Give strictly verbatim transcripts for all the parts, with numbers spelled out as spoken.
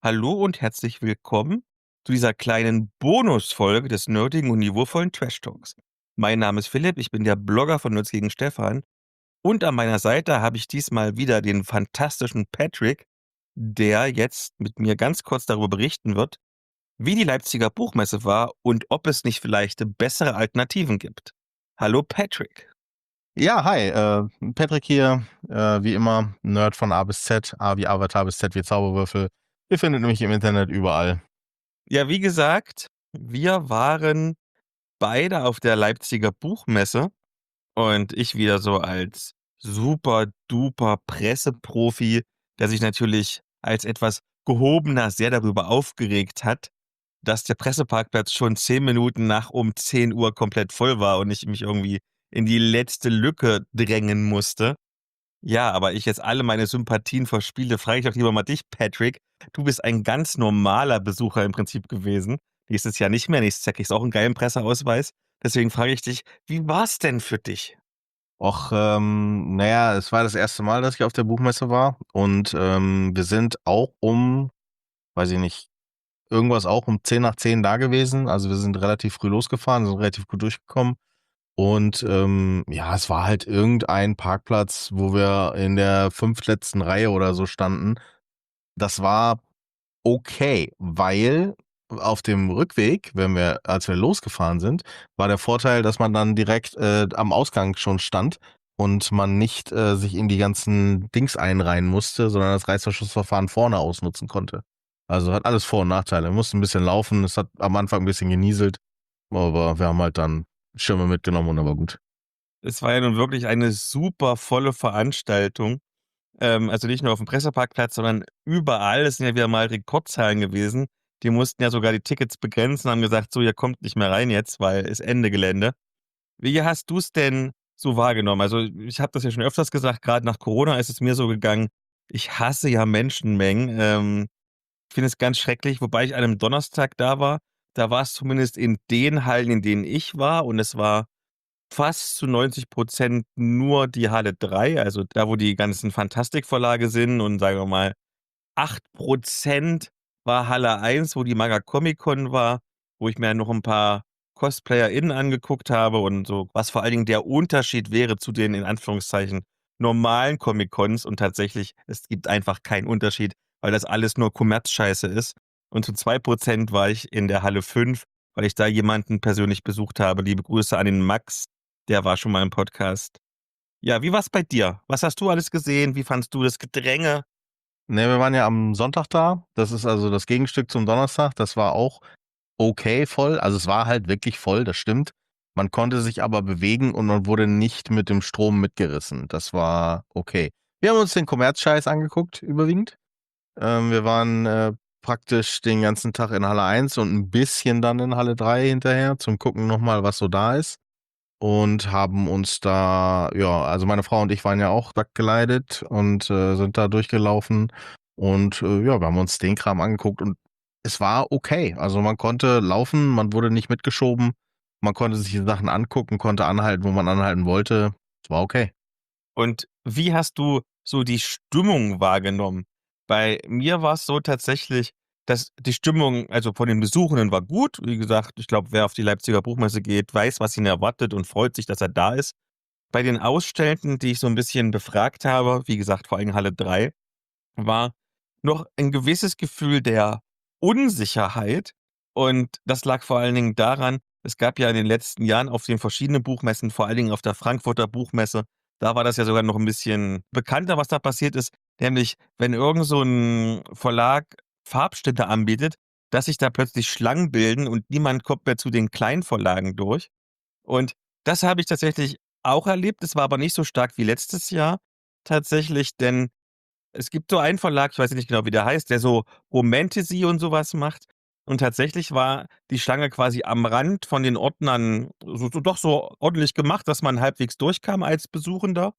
Hallo und herzlich willkommen zu dieser kleinen Bonusfolge des nerdigen und niveauvollen Trash Talks. Mein Name ist Philipp, ich bin der Blogger von Nerds gegen Stefan und an meiner Seite habe ich diesmal wieder den fantastischen Patrick, der jetzt mit mir ganz kurz darüber berichten wird, wie die Leipziger Buchmesse war und ob es nicht vielleicht bessere Alternativen gibt. Hallo Patrick. Ja, hi, äh, Patrick hier, äh, wie immer, Nerd von A bis Z, A wie Avatar bis Z wie Zauberwürfel. Ihr findet mich im Internet überall. Ja, wie gesagt, wir waren beide auf der Leipziger Buchmesse. Und ich wieder so als super duper Presseprofi, der sich natürlich als etwas gehobener sehr darüber aufgeregt hat, dass der Presseparkplatz schon zehn Minuten nach um zehn Uhr komplett voll war und ich mich irgendwie in die letzte Lücke drängen musste. Ja, aber ich jetzt alle meine Sympathien verspiele, frage ich doch lieber mal dich, Patrick. Du bist ein ganz normaler Besucher im Prinzip gewesen. Nächstes Jahr nicht mehr. Nächstes Jahr kriegst du auch einen geilen Presseausweis. Deswegen frage ich dich, wie war's denn für dich? Och, ähm, na ja, es war das erste Mal, dass ich auf der Buchmesse war und, ähm, wir sind auch um, weiß ich nicht, irgendwas auch um zehn nach zehn da gewesen. Also, wir sind relativ früh losgefahren, sind relativ gut durchgekommen und, ähm, ja, es war halt irgendein Parkplatz, wo wir in der fünftletzten Reihe oder so standen. Das war okay, weil auf dem Rückweg, wenn wir als wir losgefahren sind, war der Vorteil, dass man dann direkt, äh, am Ausgang schon stand und man nicht, äh, sich in die ganzen Dings einreihen musste, sondern das Reißverschlussverfahren vorne ausnutzen konnte. Also, hat alles Vor und Nachteile. Wir mussten 'n bisschen laufen, es hat am Anfang 'n bisschen genieselt, aber wir haben halt dann Schirme mitgenommen und dann war gut. Es war ja nun wirklich eine super volle Veranstaltung. Ähm, also nicht nur aufm Presseparkplatz, sondern überall. Es sind ja wieder mal Rekordzahlen gewesen. Die mussten ja sogar die Tickets begrenzen, haben gesagt: „So, ihr kommt nicht mehr rein jetzt, weil ist Ende Gelände." Wie hast du's denn so wahrgenommen? Also, ich habe das ja schon öfters gesagt, grad nach Corona ist es mir so gegangen, ich hasse ja Menschenmengen. Ähm, ich finde es ganz schrecklich, wobei ich an 'nem Donnerstag da war. Da war's zumindest in den Hallen, in denen ich war und es war fast zu neunzig Prozent nur die Halle drei, also da, wo die ganzen Fantastikverlage sind und sagen wir mal, acht Prozent war Halle eins, wo die Manga-Comic-Con war, wo ich mir noch 'n paar CosplayerInnen angeguckt habe und so, was vor allen Dingen der Unterschied wäre zu den in Anführungszeichen normalen Comic-Cons und tatsächlich, es gibt einfach keinen Unterschied, weil das alles nur Kommerzscheiße ist. Und zu zwei Prozent war ich in der Halle fünf, weil ich da jemanden persönlich besucht habe. Liebe Grüße an den Max, der war schon mal im Podcast. Ja, wie war's bei dir? Was hast du alles gesehen? Wie fandst du das Gedränge? Ne, wir waren ja am Sonntag da. Das ist also das Gegenstück zum Donnerstag. Das war auch okay voll. Also, es war halt wirklich voll, das stimmt. Man konnte sich aber bewegen und man wurde nicht mit dem Strom mitgerissen. Das war okay. Wir haben uns den Kommerzscheiß angeguckt überwiegend. Ähm, wir waren, äh, praktisch den ganzen Tag in Halle eins und 'n bisschen dann in Halle drei hinterher zum Gucken noch mal, was so da ist und haben uns da ja, also meine Frau und ich waren ja auch sackgeleitet und, äh, sind da durchgelaufen und, äh, ja, wir haben uns den Kram angeguckt und es war okay. Also, man konnte laufen, man wurde nicht mitgeschoben, man konnte sich die Sachen angucken, konnte anhalten, wo man anhalten wollte. Es war okay. Und wie hast du so die Stimmung wahrgenommen? Bei mir war's so tatsächlich, dass die Stimmung, also von den Besuchenden war gut. Wie gesagt, ich glaube, wer auf die Leipziger Buchmesse geht, weiß, was ihn erwartet und freut sich, dass er da ist. Bei den Ausstellenden, die ich so 'n bisschen befragt habe, wie gesagt, vor allem Halle drei, war noch ein gewisses Gefühl der Unsicherheit und das lag vor allen Dingen daran, es gab ja in den letzten Jahren auf den verschiedenen Buchmessen, vor allen Dingen auf der Frankfurter Buchmesse, da war das ja sogar noch 'n bisschen bekannter, was da passiert ist, nämlich wenn irgend so 'n Verlag Farbstände anbietet, dass sich da plötzlich Schlangen bilden und niemand kommt mehr zu den Kleinverlagen durch. Und das habe ich tatsächlich auch erlebt. Es war aber nicht so stark wie letztes Jahr tatsächlich, denn es gibt so einen Verlag, ich weiß nicht genau, wie der heißt, der so Romantasy und so was macht. Und tatsächlich war die Schlange quasi am Rand von den Ordnern so so doch so ordentlich gemacht, dass man halbwegs durchkam als Besuchender.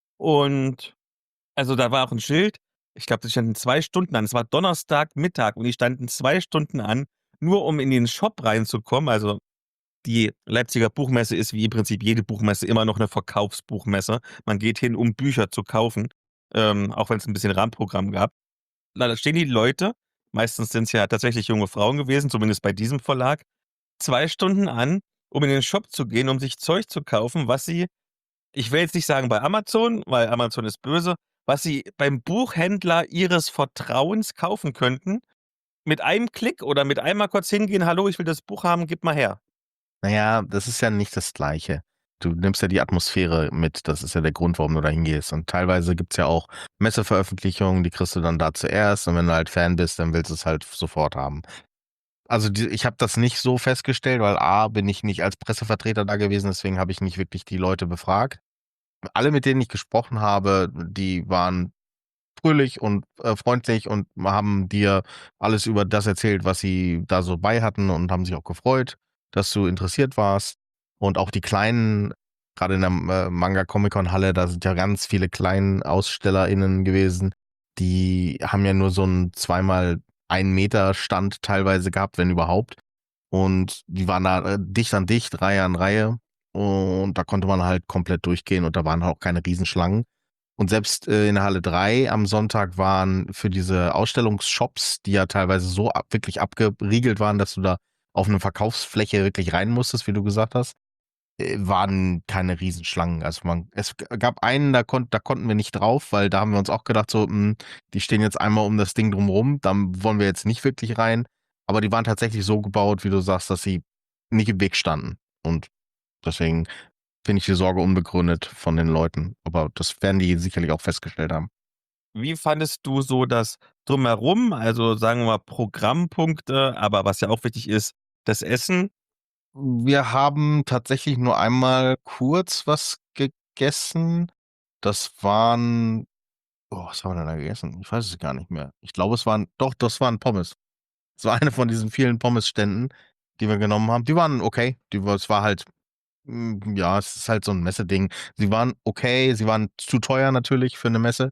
Und also, da war auch 'n Schild. Ich glaube, die standen zwei Stunden an. Es war Donnerstagmittag und die standen zwei Stunden an, nur um in den Shop reinzukommen. Also, die Leipziger Buchmesse ist wie im Prinzip jede Buchmesse immer noch 'ne Verkaufsbuchmesse. Man geht hin, um Bücher zu kaufen, ähm, auch wenn's 'n bisschen Rahmenprogramm gab. Na, da stehen die Leute, meistens sind's ja tatsächlich junge Frauen gewesen, zumindest bei diesem Verlag, zwei Stunden an, um in den Shop zu gehen, um sich Zeug zu kaufen, was sie ich will jetzt nicht sagen bei Amazon, weil Amazon ist böse, was sie beim Buchhändler ihres Vertrauens kaufen könnten. Mit einem Klick oder mit einmal kurz hingehen: „Hallo, ich will das Buch haben, gib mal her.“ Na ja, das ist ja nicht das Gleiche. Du nimmst ja die Atmosphäre mit. Das ist ja der Grund, warum du da hingehst. Und teilweise gibt's ja auch Messeveröffentlichungen, die kriegst du dann da zuerst. Und wenn du halt Fan bist, dann willst du's halt sofort haben. Also, die ich habe das nicht so festgestellt, weil A, bin ich nicht als Pressevertreter da gewesen, deswegen habe ich nicht wirklich die Leute befragt. Alle, mit denen ich gesprochen habe, die waren fröhlich und, äh, freundlich und haben dir alles über das erzählt, was sie da so bei hatten und haben sich auch gefreut, dass du interessiert warst. Und auch die Kleinen, grade in der, äh, Manga-Comic-Con-Halle, da sind ja ganz viele KleinausstellerInnen gewesen. Die haben ja nur so 'n zwei mal ein Meter Stand teilweise gehabt, wenn überhaupt. Und die waren da, äh, dicht an dicht, Reihe an Reihe. Und da konnte man halt komplett durchgehen und da waren auch keine Riesenschlangen. Und selbst, äh, in der Halle drei am Sonntag waren für diese Ausstellungsshops, die ja teilweise so ab wirklich abgeriegelt waren, dass du da auf 'ne Verkaufsfläche wirklich rein musstest, wie du gesagt hast, äh, waren keine Riesenschlangen. Also, man es g gab einen, da konnt da konnten wir nicht drauf, weil da haben wir uns auch gedacht so: „Hm, die stehen jetzt einmal um das Ding drumrum, da wollen wir jetzt nicht wirklich rein.“ Aber die waren tatsächlich so gebaut, wie du sagst, dass sie nicht im Weg standen. Und deswegen finde ich die Sorge unbegründet von den Leuten. Aber das werden die sicherlich auch festgestellt haben. Wie fandest du so das Drumherum? Also, sagen wir mal Programmpunkte, aber was ja auch wichtig ist, das Essen? Wir haben tatsächlich nur einmal kurz was gegessen. Das waren oh, was haben wir denn da gegessen? Ich weiß es gar nicht mehr. Ich glaube, es waren doch, das waren Pommes. Es war eine von diesen vielen Pommesständen, die wir genommen haben. Die waren okay. Die war es war halt hm, ja, es ist halt so 'n Messeding. Sie waren okay, sie waren zu teuer natürlich für 'ne Messe.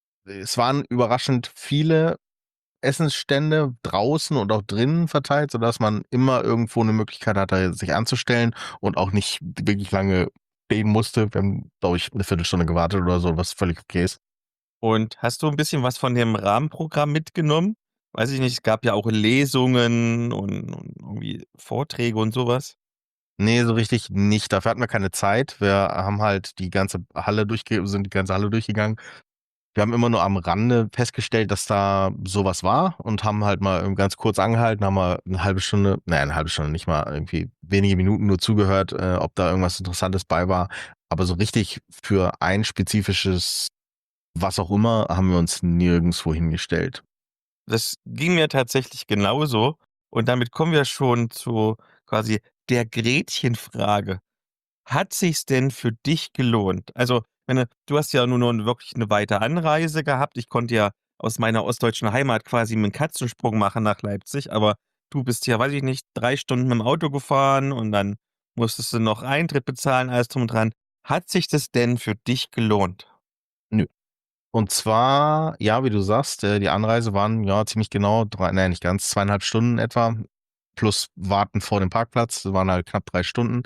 Es waren überraschend viele Essensstände draußen und auch drinnen verteilt, sodass man immer irgendwo 'ne Möglichkeit hatte, sich anzustellen und auch nicht wirklich lange stehen musste. Wir haben, glaube ich, 'ne Viertelstunde gewartet oder so, was völlig okay ist. Und hast du 'n bisschen was von dem Rahmenprogramm mitgenommen? Weiß ich nicht, es gab ja auch Lesungen und und irgendwie Vorträge und so was. Ne, so richtig nicht. Dafür hatten wir keine Zeit. Wir haben halt die ganze Halle durchge sind die ganze Halle durchgegangen. Wir haben immer nur am Rande festgestellt, dass da so was war und haben halt mal, ähm, ganz kurz angehalten, haben mal 'ne halbe Stunde na ja, 'ne halbe Stunde nicht mal, irgendwie wenige Minuten nur zugehört, äh, ob da irgendwas Interessantes bei war. Aber so richtig für ein spezifisches was auch immer, haben wir uns nirgendswo hingestellt. Das ging mir tatsächlich genauso. Und damit kommen wir schon zu quasi der Gretchenfrage. Hat sich's denn für dich gelohnt? Also, meine, du hast ja nun nun wirklich 'ne weite Anreise gehabt. Ich konnte ja aus meiner ostdeutschen Heimat quasi 'nen Katzensprung machen nach Leipzig, aber du bist ja, weiß ich nicht, drei Stunden mit'm Auto gefahren und dann musstest du noch Eintritt bezahlen, alles drum und dran. Hat sich das denn für dich gelohnt? Nö. Und zwar, ja, wie du sagst, äh, die Anreise waren, ja, ziemlich genau drei ne, nicht ganz, zweieinhalb Stunden etwa plus Warten vor dem Parkplatz. Das waren halt knapp drei Stunden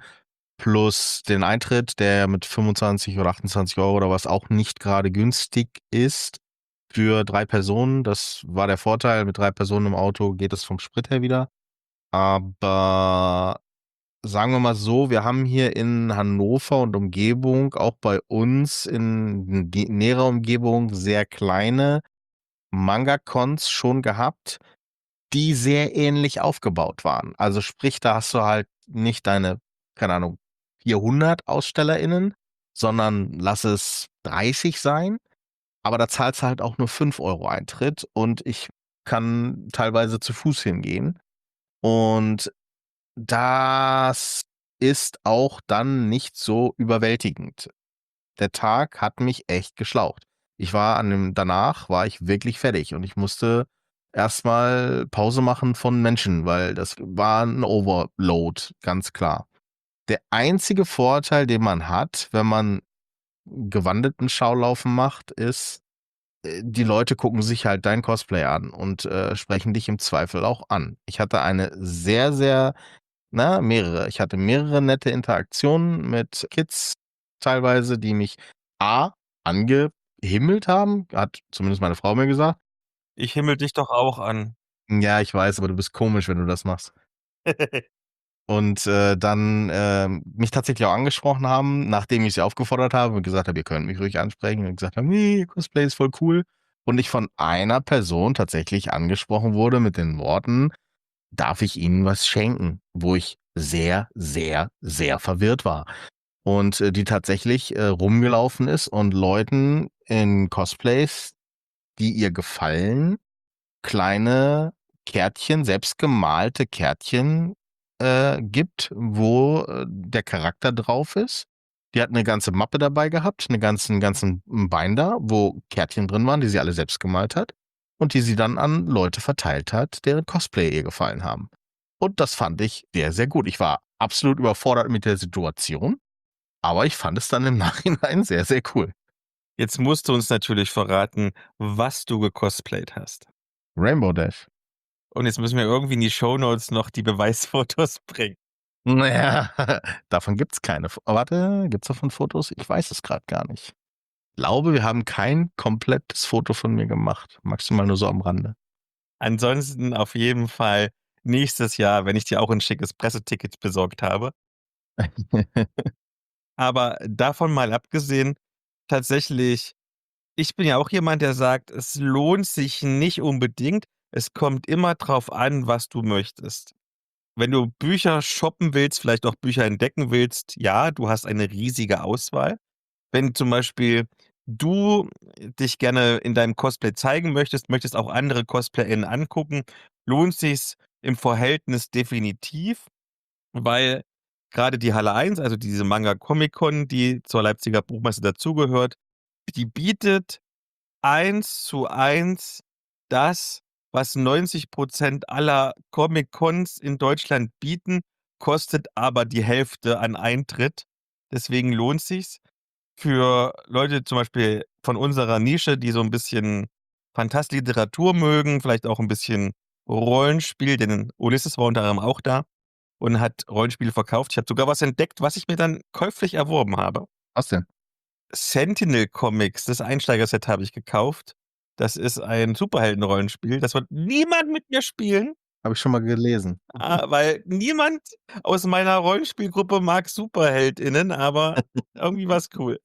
plus den Eintritt, der mit fünfundzwanzig oder achtundzwanzig Euro oder was auch nicht grade günstig ist für drei Personen. Das war der Vorteil. Mit drei Personen im Auto geht es vom Sprit her wieder. Aber sagen wir mal so, wir haben hier in Hannover und Umgebung auch bei uns in die näherer Umgebung sehr kleine Manga-Cons schon gehabt, die sehr ähnlich aufgebaut waren. Also, sprich, da hast du halt nicht deine, keine Ahnung, vierhundert AusstellerInnen, sondern lass es dreißig sein, aber da zahlst du halt auch nur fünf Euro Eintritt und ich kann teilweise zu Fuß hingehen. Und das ist auch dann nicht so überwältigend. Der Tag hat mich echt geschlaucht. Ich war an dem danach war ich wirklich fertig und ich musste erst mal Pause machen von Menschen, weil das war 'n Overload, ganz klar. Der einzige Vorteil, den man hat, wenn man gewandelten Schaulaufen macht, ist, äh, die Leute gucken sich halt dein Cosplay an und, äh, sprechen dich im Zweifel auch an. Ich hatte eine sehr, sehr na, mehrere. Ich hatte mehrere nette Interaktionen mit Kids teilweise, die mich A angehimmelt haben, hat zumindest meine Frau mir gesagt. Ich himmel dich doch auch an. Ja, ich weiß, aber du bist komisch, wenn du das machst. Und, äh, dann, ähm, mich tatsächlich auch angesprochen haben, nachdem ich sie aufgefordert habe und gesagt habe: „Ihr könnt mich ruhig ansprechen." Und gesagt haben: „Ne, Cosplay ist voll cool." Und ich von einer Person tatsächlich angesprochen wurde mit den Worten: „Darf ich Ihnen was schenken?" Wo ich sehr, sehr, sehr verwirrt war. Und, äh, die tatsächlich, äh, rumgelaufen ist und Leuten in Cosplays, die ihr gefallen, kleine Kärtchen, selbstgemalte Kärtchen, äh, gibt, wo, äh, der Charakter drauf ist. Die hat 'ne ganze Mappe dabei gehabt, 'ne ganzen ganzen Binder, wo Kärtchen drin waren, die sie alle selbst gemalt hat und die sie dann an Leute verteilt hat, deren Cosplay ihr gefallen haben. Und das fand ich sehr, sehr gut. Ich war absolut überfordert mit der Situation, aber ich fand es dann im Nachhinein sehr, sehr cool. Jetzt musst du uns natürlich verraten, was du gecosplayt hast. Rainbow Dash. Und jetzt müssen wir irgendwie in die Shownotes noch die Beweisfotos bringen. Na ja, davon gibt's keine F warte, gibt's davon Fotos? Ich weiß es grad gar nicht. Glaube, wir haben kein komplettes Foto von mir gemacht, maximal nur so am Rande. Ansonsten auf jeden Fall nächstes Jahr, wenn ich dir auch 'n schickes Presseticket besorgt habe. Aber davon mal abgesehen, tatsächlich ich bin ja auch jemand, der sagt, es lohnt sich nicht unbedingt. Es kommt immer drauf an, was du möchtest. Wenn du Bücher shoppen willst, vielleicht auch Bücher entdecken willst, ja, du hast eine riesige Auswahl. Wenn zum Beispiel du dich gerne in deinem Cosplay zeigen möchtest, möchtest auch andere CosplayerInnen angucken, lohnt sich's im Verhältnis definitiv, weil grade die Halle eins, also diese Manga-Comic-Con, die zur Leipziger Buchmesse dazugehört, die bietet eins zu eins das, was neunzig Prozent aller Comic-Cons in Deutschland bieten, kostet aber die Hälfte an Eintritt. Deswegen lohnt sich's. Für Leute zum Beispiel von unserer Nische, die so 'n bisschen Fantastliteratur mögen, vielleicht auch 'n bisschen Rollenspiel, denn Ulisses war unter anderem auch da und hat Rollenspiele verkauft. Ich habe sogar was entdeckt, was ich mir dann käuflich erworben habe. Was denn? Sentinel Comics, das Einsteigerset habe ich gekauft. Das ist ein Superhelden-Rollenspiel. Das wird niemand mit mir spielen. Habe ich schon mal gelesen. Ah, weil niemand aus meiner Rollenspielgruppe mag SuperheldInnen, aber irgendwie war's cool.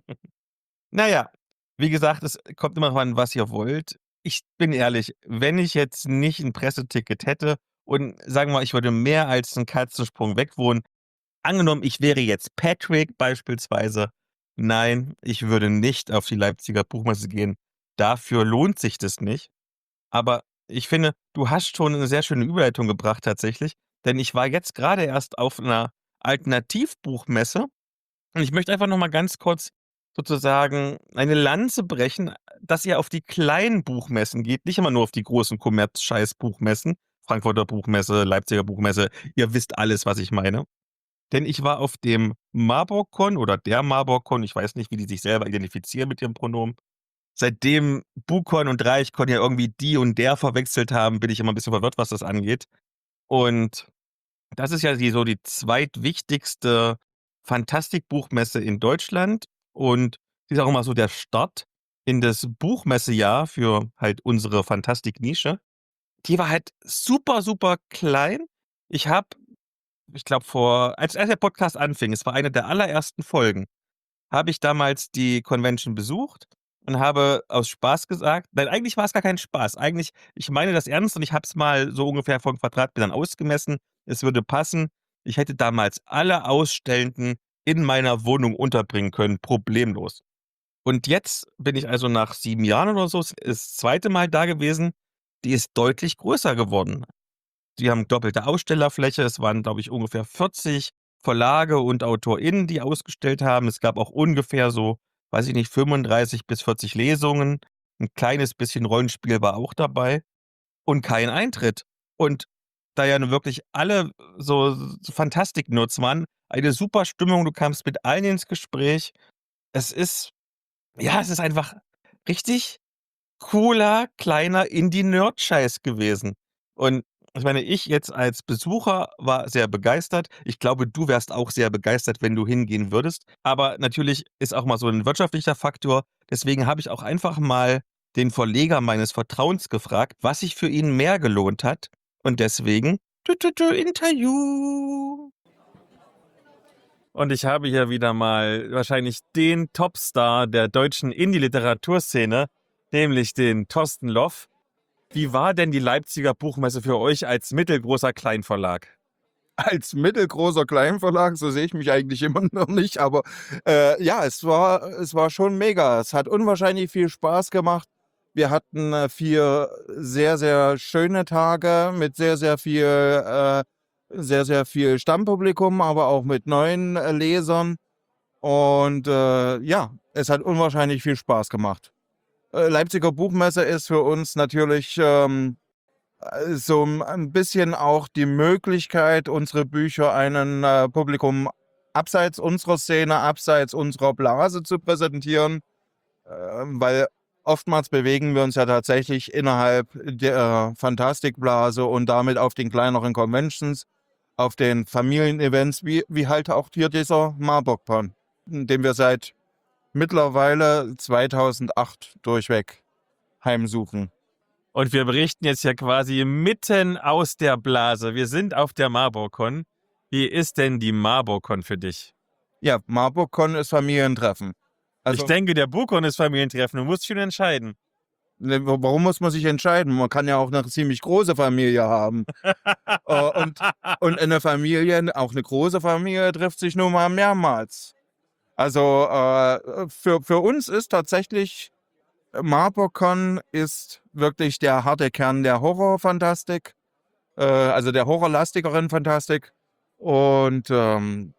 Na ja, wie gesagt, es kommt immer drauf an, was ihr wollt. Ich bin ehrlich, wenn ich jetzt nicht 'n Presseticket hätte und sagen wir mal, ich würde mehr als 'n Katzensprung weg wohnen angenommen, ich wäre jetzt Patrick beispielsweise. Nein, ich würde nicht auf die Leipziger Buchmesse gehen. Dafür lohnt sich das nicht. Aber ich finde, du hast schon 'ne sehr schöne Überleitung gebracht tatsächlich, denn ich war jetzt grade erst auf 'ner Alternativbuchmesse und ich möchte einfach noch mal ganz kurz sozusagen eine Lanze brechen, dass ihr auf die kleinen Buchmessen geht, nicht immer nur auf die großen Kommerz-Scheiß-Buchmessen, Frankfurter Buchmesse, Leipziger Buchmesse. Ihr wisst alles, was ich meine. Denn ich war auf dem Marburg-Con oder der Marburg-Con, ich weiß nicht, wie die sich selber identifizieren mit ihrem Pronomen. Seitdem BuCon und Dreichcon ja irgendwie die und der verwechselt haben, bin ich immer 'n bisschen verwirrt, was das angeht. Und das ist ja die so die zweitwichtigste Fantastik-Buchmesse in Deutschland und sie ist auch immer so der Start in das Buchmessejahr für halt unsere Fantastik-Nische. Die war halt super, super klein. Ich habe ich glaube vor als als der Podcast anfing, es war eine der allerersten Folgen, habe ich damals die Convention besucht und habe aus Spaß gesagt nein, eigentlich war es gar kein Spaß. Eigentlich ich meine das ernst und ich habe es mal so ungefähr von Quadratmetern ausgemessen. Es würde passen. Ich hätte damals alle Ausstellenden in meiner Wohnung unterbringen können, problemlos. Und jetzt bin ich also nach sieben Jahren oder so s das zweite Mal da gewesen. Die ist deutlich größer geworden. Die haben doppelte Ausstellerfläche. Es waren, glaube ich, ungefähr vierzig Verlage und AutorInnen, die ausgestellt haben. Es gab auch ungefähr so, weiß ich nicht, fünfunddreißig bis vierzig Lesungen. 'N kleines bisschen Rollenspiel war auch dabei und kein Eintritt. Und da ja nun wirklich alle so so Fantastik-Nerds waren, eine super Stimmung. Du kamst mit allen ins Gespräch. Es ist ja, es ist einfach richtig cooler, kleiner Indie-Nerd-Scheiß gewesen. Und ich meine, ich jetzt als Besucher war sehr begeistert. Ich glaube, du wärst auch sehr begeistert, wenn du hingehen würdest. Aber natürlich ist auch mal so 'n wirtschaftlicher Faktor. Deswegen habe ich auch einfach mal den Verleger meines Vertrauens gefragt, was sich für ihn mehr gelohnt hat. Und deswegen tü, tü, tü, Interview. Und ich habe hier wieder mal wahrscheinlich den Topstar der deutschen Indie-Literaturszene, nämlich den Thorsten Loff. Wie war denn die Leipziger Buchmesse für euch als mittelgroßer Kleinverlag? Als mittelgroßer Kleinverlag, so sehe ich mich eigentlich immer noch nicht, aber äh, ja, es war, es war schon mega. Es hat unwahrscheinlich viel Spaß gemacht. Wir hatten äh, vier sehr, sehr schöne Tage mit sehr, sehr viel, äh, sehr, sehr viel Stammpublikum, aber auch mit neuen äh, Lesern. Und äh, ja, es hat unwahrscheinlich viel Spaß gemacht. Äh, Leipziger Buchmesse ist für uns natürlich ähm, so ein bisschen auch die Möglichkeit, unsere Bücher einem äh, Publikum abseits unserer Szene, abseits unserer Blase zu präsentieren, äh, weil oftmals bewegen wir uns ja tatsächlich innerhalb der Fantastikblase und damit auf den kleineren Conventions, auf den Familienevents, wie, wie halt auch hier dieser Marburg-Con, den wir seit mittlerweile zweitausendacht durchweg heimsuchen. Und wir berichten jetzt ja quasi mitten aus der Blase. Wir sind auf der Marburg-Con. Wie ist denn die Marburg-Con für dich? Ja, Marburg-Con ist Familientreffen. Also, ich denke, der Buchcon ist Familientreffen. Du musst schon entscheiden. Ne, warum muss man sich entscheiden? Man kann ja auch eine ziemlich große Familie haben. äh, und, und eine Familie, auch eine große Familie, trifft sich nun mal mehrmals. Also äh, für, für uns ist tatsächlich Marburg-Con ist wirklich der harte Kern der Horrorfantastik, äh, also der horrorlastigeren Fantastik. Und ähm,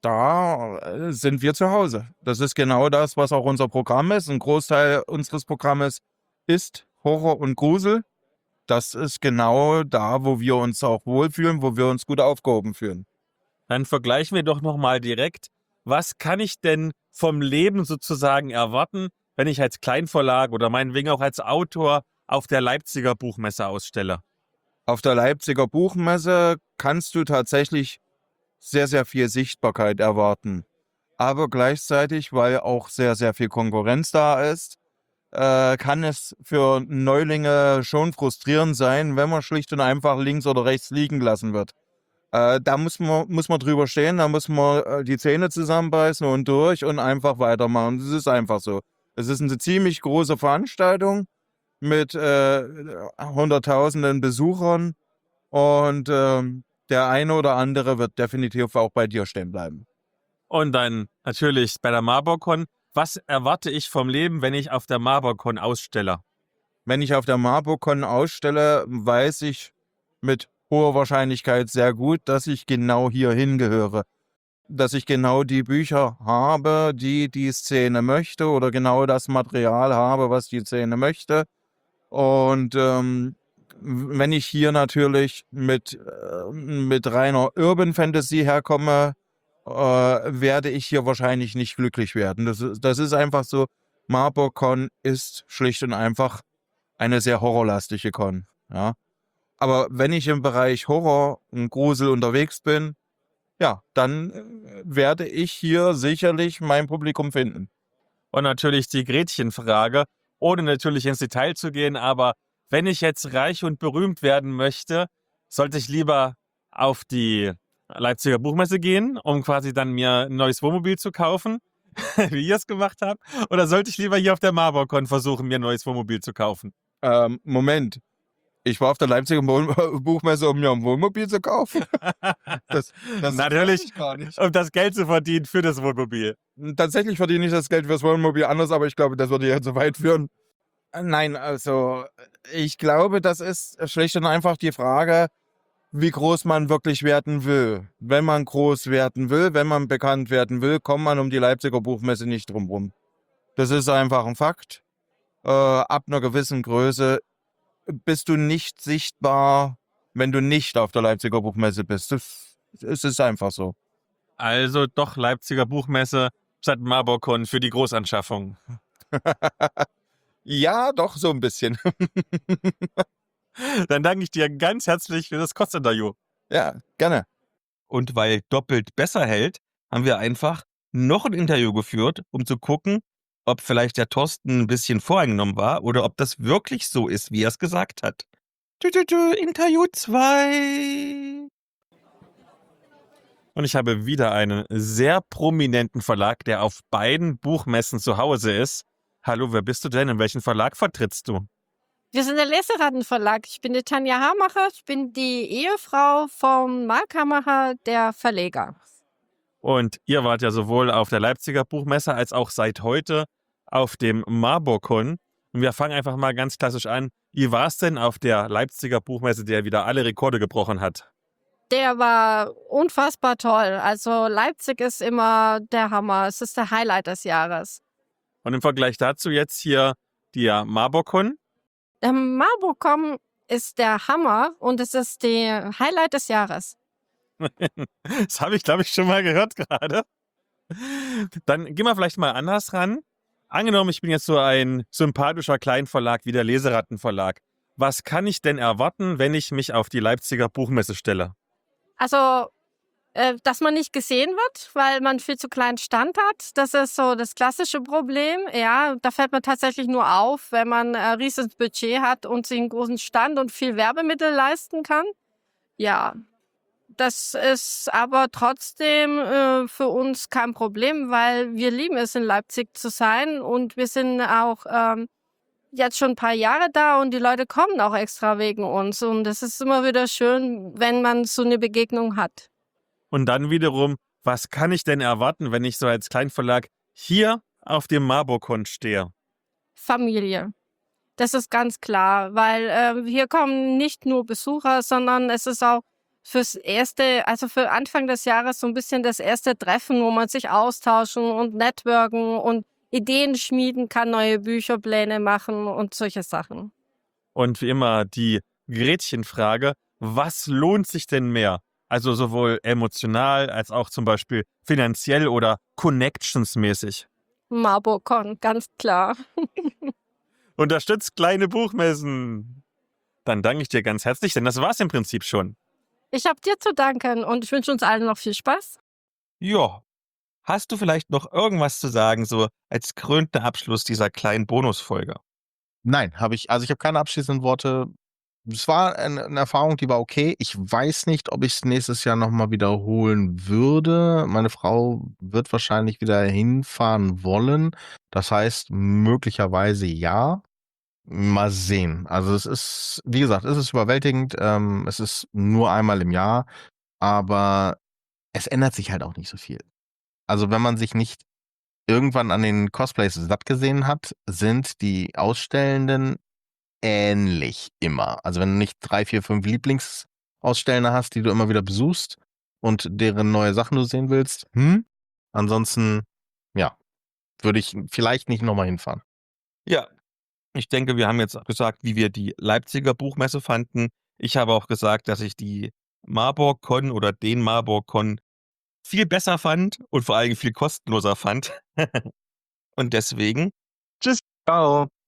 da sind wir zu Hause. Das ist genau das, was auch unser Programm ist. Ein Großteil unseres Programmes ist Horror und Grusel. Das ist genau da, wo wir uns auch wohlfühlen, wo wir uns gut aufgehoben fühlen. Dann vergleichen wir doch nochmal direkt. Was kann ich denn vom Leben sozusagen erwarten, wenn ich als Kleinverlag oder meinetwegen auch als Autor auf der Leipziger Buchmesse ausstelle? Auf der Leipziger Buchmesse kannst du tatsächlich sehr, sehr viel Sichtbarkeit erwarten. Aber gleichzeitig, weil auch sehr, sehr viel Konkurrenz da ist, äh, kann es für Neulinge schon frustrierend sein, wenn man schlicht und einfach links oder rechts liegen gelassen wird. Äh, da muss man, muss man drüber stehen, da muss man äh, die Zähne zusammenbeißen und durch und einfach weitermachen. Das ist einfach so. Es ist eine ziemlich große Veranstaltung mit äh, hunderttausenden Besuchern und äh, der eine oder andere wird definitiv auch bei dir stehen bleiben. Und dann natürlich bei der Marburg-Con. Was erwarte ich vom Leben, wenn ich auf der Marburg-Con ausstelle? Wenn ich auf der Marburg-Con ausstelle, weiß ich mit hoher Wahrscheinlichkeit sehr gut, dass ich genau hier hingehöre. Dass ich genau die Bücher habe, die die Szene möchte oder genau das Material habe, was die Szene möchte. Und ähm, wenn ich hier natürlich mit, äh, mit reiner Urban Fantasy herkomme, äh, werde ich hier wahrscheinlich nicht glücklich werden. Das ist, das ist einfach so, Marburg-Con ist schlicht und einfach eine sehr horrorlastige Con. Ja? Aber wenn ich im Bereich Horror und Grusel unterwegs bin, ja, dann äh, werde ich hier sicherlich mein Publikum finden. Und natürlich die Gretchenfrage, ohne natürlich ins Detail zu gehen, aber wenn ich jetzt reich und berühmt werden möchte, sollte ich lieber auf die Leipziger Buchmesse gehen, um quasi dann mir ein neues Wohnmobil zu kaufen, wie ihr es gemacht habt, oder sollte ich lieber hier auf der Marburg-Con versuchen, mir ein neues Wohnmobil zu kaufen? Ähm, Moment. Ich war auf der Leipziger Buchmesse, um mir ein Wohnmobil zu kaufen. Das, das Natürlich, ich gar nicht. um das Geld zu verdienen für das Wohnmobil. Tatsächlich verdiene ich das Geld fürs Wohnmobil anders, aber ich glaube, das würde jetzt so weit führen. Nein, also ich glaube, das ist schlicht und einfach die Frage, wie groß man wirklich werden will. Wenn man groß werden will, wenn man bekannt werden will, kommt man um die Leipziger Buchmesse nicht drum rum. Das ist einfach ein Fakt. Äh, ab einer gewissen Größe bist du nicht sichtbar, wenn du nicht auf der Leipziger Buchmesse bist. Das, es ist einfach so. Also doch Leipziger Buchmesse statt Marburg-Con für die Großanschaffung. Ja, doch, so ein bisschen. Dann danke ich dir ganz herzlich für das Kurzinterview. Ja, gerne. Und weil doppelt besser hält, haben wir einfach noch ein Interview geführt, um zu gucken, ob vielleicht der Thorsten ein bisschen voreingenommen war oder ob das wirklich so ist, wie er es gesagt hat. Tü, tü, tü, Interview zwei. Und ich habe wieder einen sehr prominenten Verlag, der auf beiden Buchmessen zu Hause ist. Hallo, wer bist du denn? In welchen Verlag vertrittst du? Wir sind der Leseratenverlag. Ich bin die Tanja Hamacher. Ich bin die Ehefrau vom Marc Hamacher, der Verleger. Und ihr wart ja sowohl auf der Leipziger Buchmesse als auch seit heute auf dem Marburg-Con. Und wir fangen einfach mal ganz klassisch an. Wie war es denn auf der Leipziger Buchmesse, der wieder alle Rekorde gebrochen hat? Der war unfassbar toll. Also Leipzig ist immer der Hammer. Es ist der Highlight des Jahres. Und im Vergleich dazu jetzt hier der Marburg-Con. Der Marburg-Con ist der Hammer und es ist der Highlight des Jahres. Das habe ich, glaube ich, schon mal gehört gerade. Dann gehen wir vielleicht mal anders ran. Angenommen, ich bin jetzt so ein sympathischer Kleinverlag wie der Leserattenverlag. Was kann ich denn erwarten, wenn ich mich auf die Leipziger Buchmesse stelle? Also, äh, dass man nicht gesehen wird, weil man viel zu kleinen Stand hat. Das ist so das klassische Problem. Ja, da fällt man tatsächlich nur auf, wenn man ein riesiges Budget hat und sich einen großen Stand und viel Werbemittel leisten kann. Ja, das ist aber trotzdem äh, für uns kein Problem, weil wir lieben es, in Leipzig zu sein und wir sind auch ähm, jetzt schon ein paar Jahre da und die Leute kommen auch extra wegen uns und es ist immer wieder schön, wenn man so eine Begegnung hat. Und dann wiederum, was kann ich denn erwarten, wenn ich so als Kleinverlag hier auf dem Marburg-Con stehe? Familie. Das ist ganz klar, weil äh, hier kommen nicht nur Besucher, sondern es ist auch fürs erste, also für Anfang des Jahres so ein bisschen das erste Treffen, wo man sich austauschen und networken und Ideen schmieden kann, neue Bücherpläne machen und solche Sachen. Und wie immer die Gretchenfrage, was lohnt sich denn mehr? Also sowohl emotional als auch zum Beispiel finanziell oder connectionsmäßig. Marburg-Con, ganz klar. Unterstützt kleine Buchmessen. Dann danke ich dir ganz herzlich, denn das war's im Prinzip schon. Ich habe dir zu danken und ich wünsche uns allen noch viel Spaß. Ja. Hast du vielleicht noch irgendwas zu sagen, so als krönender Abschluss dieser kleinen Bonusfolge? Nein, habe ich, also ich habe keine abschließenden Worte. Es war eine, eine Erfahrung, die war okay. Ich weiß nicht, ob ich es nächstes Jahr nochmal wiederholen würde. Meine Frau wird wahrscheinlich wieder hinfahren wollen. Das heißt, möglicherweise ja. Mal sehen. Also es ist, wie gesagt, es ist überwältigend. Ähm, es ist nur einmal im Jahr, aber es ändert sich halt auch nicht so viel. Also wenn man sich nicht irgendwann an den Cosplays satt gesehen hat, sind die Ausstellenden ähnlich immer. Also wenn du nicht drei, vier, fünf Lieblingsausstellender hast, die du immer wieder besuchst und deren neue Sachen du sehen willst, hm? Ansonsten, ja, würde ich vielleicht nicht nochmal hinfahren. Ja, ich denke, wir haben jetzt gesagt, wie wir die Leipziger Buchmesse fanden. Ich habe auch gesagt, dass ich die Marburg-Con oder den Marburg-Con viel besser fand und vor allem viel kostenloser fand. Und deswegen, tschüss. Ciao.